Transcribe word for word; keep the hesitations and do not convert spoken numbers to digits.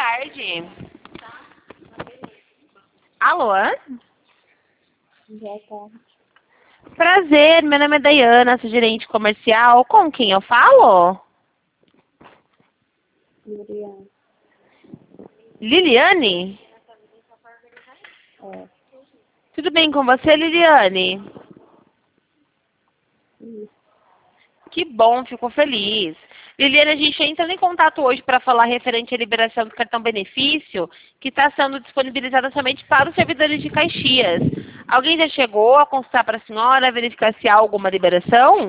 tarde. Alô? Boa tarde. Prazer, meu nome é Dayana, sou gerente comercial. Com quem eu falo? Liliane. Liliane? É. Tudo bem com você, Liliane? Isso. Que bom, fico feliz. Liliane, a gente entra em contato hoje para falar referente à liberação do cartão benefício, que está sendo disponibilizada somente para os servidores de Caxias. Alguém já chegou a consultar para a senhora, verificar se há alguma liberação?